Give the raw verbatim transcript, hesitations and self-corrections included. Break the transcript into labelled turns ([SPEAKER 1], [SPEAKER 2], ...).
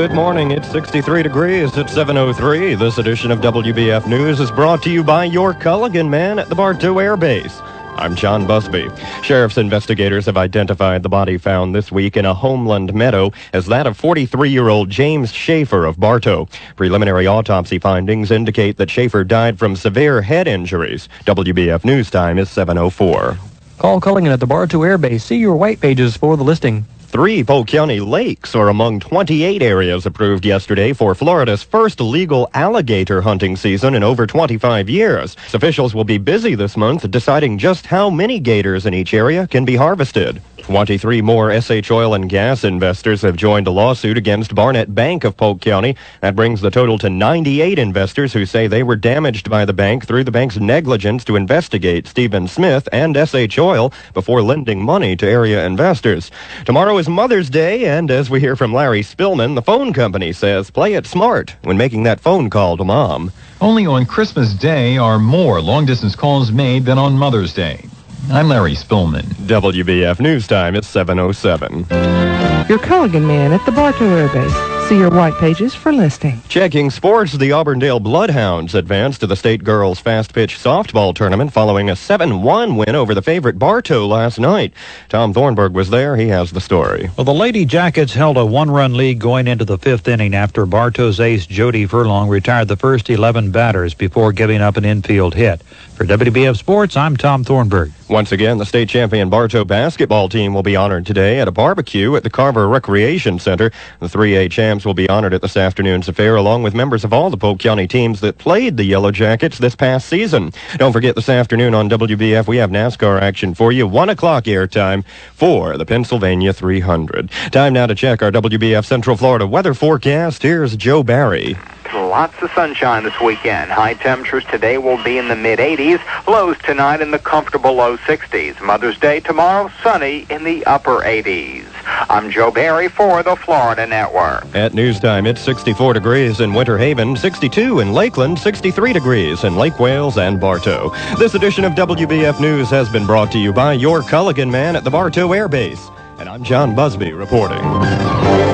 [SPEAKER 1] Good morning. It's sixty-three degrees at seven oh three. This edition of W B F News is brought to you by your Culligan man at the Bartow Air Base. I'm John Busby. Sheriff's investigators have identified the body found this week in a homeland meadow as that of forty-three-year-old James Schaefer of Bartow. Preliminary autopsy findings indicate that Schaefer died from severe head injuries. W B F News time is seven oh four.
[SPEAKER 2] Call Culligan at the Bartow Air Base. See your white pages for the listing.
[SPEAKER 1] Three Polk County lakes are among twenty-eight areas approved yesterday for Florida's first legal alligator hunting season in over twenty-five years. Officials will be busy this month deciding just how many gators in each area can be harvested. twenty-three more S H Oil and Gas investors have joined a lawsuit against Barnett Bank of Polk County. That brings the total to ninety-eight investors who say they were damaged by the bank through the bank's negligence to investigate Stephen Smith and S H Oil before lending money to area investors. Tomorrow is Mother's Day, and as we hear from Larry Spillman, the phone company says play it smart when making that phone call to Mom.
[SPEAKER 3] Only on Christmas Day are more long-distance calls made than on Mother's Day. I'm Larry Spillman.
[SPEAKER 1] W B F News time is seven oh seven.
[SPEAKER 4] Your Culligan man at the Bartow Air Base. See your white pages for listing.
[SPEAKER 1] Checking sports, the Auburndale Bloodhounds advanced to the state girls fast-pitch softball tournament following a seven one win over the favorite Bartow last night. Tom Thornburg was there. He has the story.
[SPEAKER 5] Well, the Lady Jackets held a one-run lead going into the fifth inning after Bartow's ace Jody Furlong retired the first eleven batters before giving up an infield hit. For W B F Sports, I'm Tom Thornburg.
[SPEAKER 1] Once again, the state champion Bartow basketball team will be honored today at a barbecue at the Carver Recreation Center. The three A champs will be honored at this afternoon's affair, along with members of all the Polk County teams that played the Yellow Jackets this past season. Don't forget, this afternoon on W B F, we have NASCAR action for you. One o'clock airtime for the Pennsylvania three hundred. Time now to check our W B F Central Florida weather forecast. Here's Joe Barry.
[SPEAKER 6] Lots of sunshine this weekend. High temperatures today will be in the mid eighties. Lows tonight in the comfortable low sixties. Mother's Day tomorrow, sunny in the upper eighties. I'm Joe Barry for the Florida Network.
[SPEAKER 1] At news time, it's sixty-four degrees in Winter Haven, sixty-two in Lakeland, sixty-three degrees in Lake Wales and Bartow. This edition of W B F News has been brought to you by your Culligan man at the Bartow Air Base. And I'm John Busby reporting.